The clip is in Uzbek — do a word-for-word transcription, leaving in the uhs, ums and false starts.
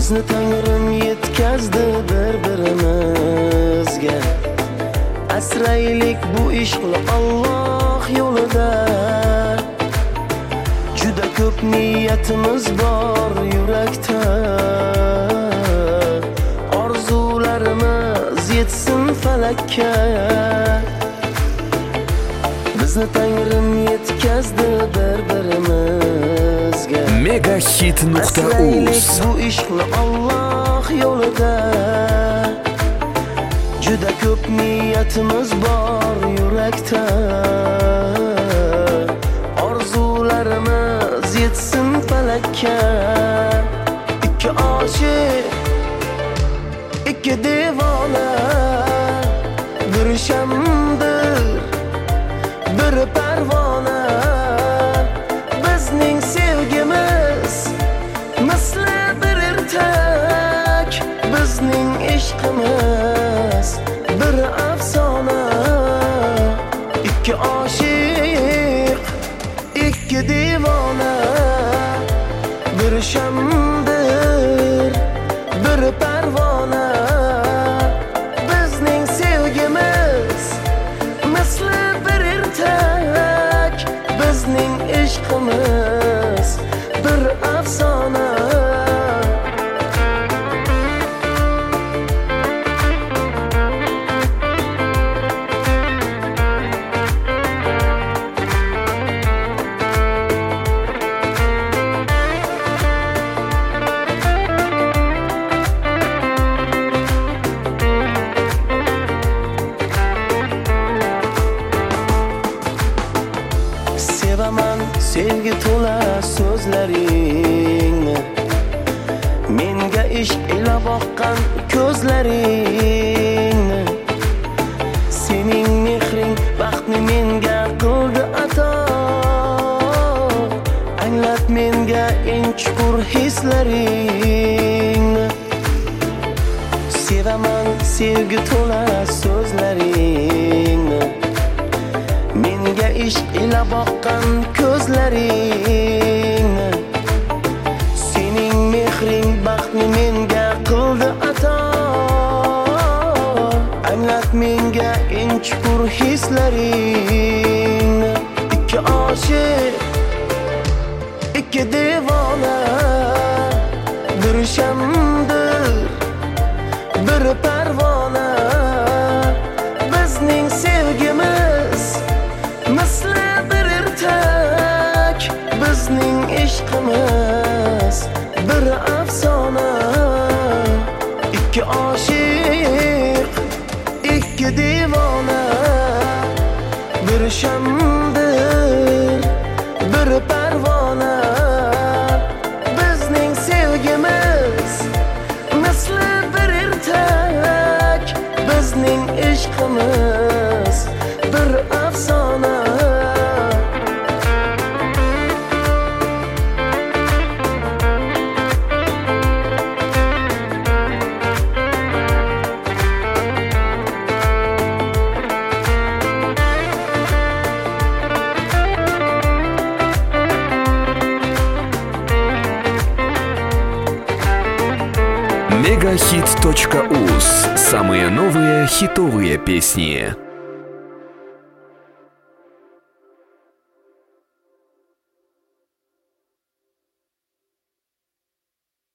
Bizni Tangrim yetkazdi bir-birimizga. Asraylik bu ishqni Alloh yo'lida. Juda ko'p niyatimiz bor yurakda. Orzularimiz yetsin falakka. Bizni Tangrim yetkazdi bir-birimizga. megahit nuqta uz bu ishqni Alloh yo'lida. Juda ko'p niyatimiz bor yurakda. Orzularimiz yetsin falakka. Ikki oshiq, ikki devona, bir shamdir, bir parvona. Bizning sevgimiz misli bir ertak. Bizning ishqimiz bir afsona. Ikki oshiq, ikki devona, bir shamdir, bir parvona. Bizning sevgimiz misli bir ertak. Bizning ishqimiz bir afsona. Sevaman sevgi to'la so'zlaringni, menga ishq ila boqqan ko'zlaringni. Sening mehring baxtni menga qildi ato. Anglat menga eng chuqur hislaringni. Sevaman sevgi to'la so'zlaringni, menga ishq ila boqqan ko'zlaringni. Sening mehring baxtni menga qildi ato. Anglat menga eng chuqur hislaringni. Ikki oshiq, ikki devona, bir shamdir, bir parvona. Bizning sevgimiz misli bir ertak. Bizning ishqimiz bir afsona. Ikki oshiq, ikki devona, bir shamdir, bir parvona. Bizning sevgimiz misli bir ertak. Bizning ishqimiz bir afsona. megahit точка уз. Самые новые хитовые песни.